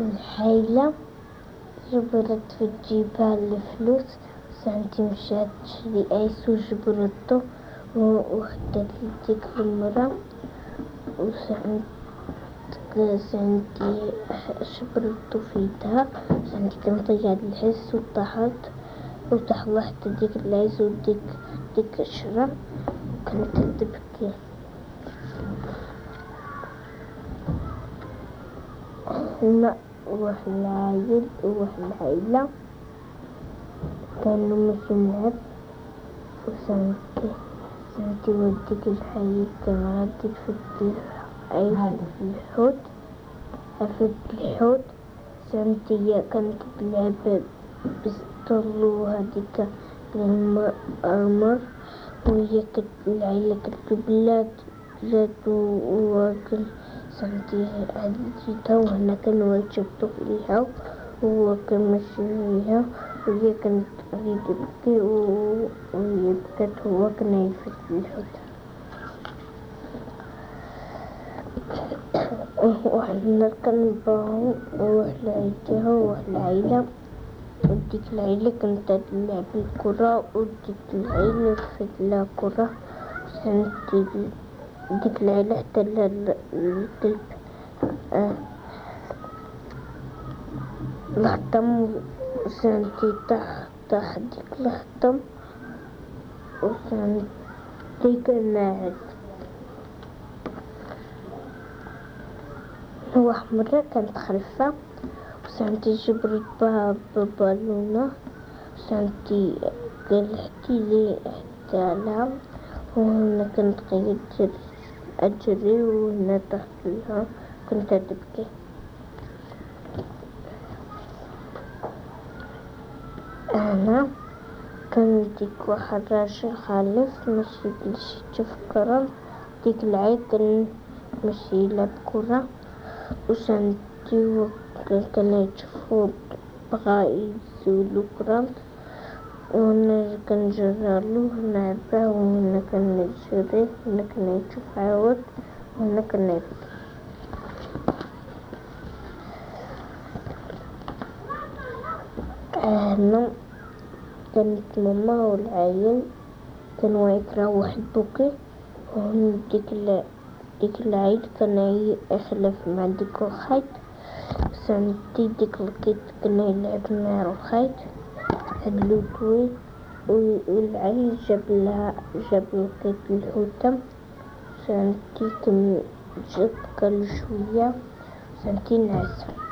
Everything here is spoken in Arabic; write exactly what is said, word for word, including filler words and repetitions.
الحيلة جبرت في جيبها الفلوس، سنتي مشات تشري عيس وجبرته وخدت ديك المرة، وسنتي جبرته في يدها. سنتي كانت قاعد الحس وطاحت وطاح واحدة ديك العيس وديك ديك الشرا، وكانت تبكي. هما واحد العايل وواحد العايلة كانوا ماشيين لعب، وسنتي سنتي وديك العايل كان غادي يفك العيل في الحوت هفك الحوت. سنتي كانت تلعب بسطل وهاديك الأرمر، وهي العايلة كانت بلاد بلاد وكل سنتي عديتها، وهنا كانوا يشبطوا فيها وهو كان ماشي فيها، وهي كانت غادي تبكي وهي بكت وهو كان يفك الحوت. وحنا كان باهو وواحد العيلة وواحد العيلة، وديك العيلة كانت تلعب الكرة وديك العيلة في الكرة. سنتي ديك العيلة حتى الكلب الحطم، وسنتي طاح طاح ديك الحطم، وسنتي كان ناعس. واحد مرة كانت خلفة، وسنتي جبرت بها بالونة، سنتي قلعتي لي حتى لها، وهنا كنت قاعدة أجري وهنا طحت لها كنت تبكي. أنا كان ديك واحد راجل خالف ماشي بلشي تفكرا، ديك العيد كان ماشي يلعب كرة، وسنتي كان يتشوفو بغا يزولو كرة، وهنا كان جرالو هنا عباه، وهنا كان يجري وهنا كان يشوف عاود وهنا كان يبكي. هنا كانت ماما والعايل كانوا يكرهوا واحد بوكي، وهنا ديك ديك العيد كان يخلف مع ديك الخيط. سنتي ديك الكيت كان يلعب مع الخيط هدلو طويل، والعيل جاب لها جاب الكيت الحوتة. سنتي كان جاب كل شوية سنتي نعسة.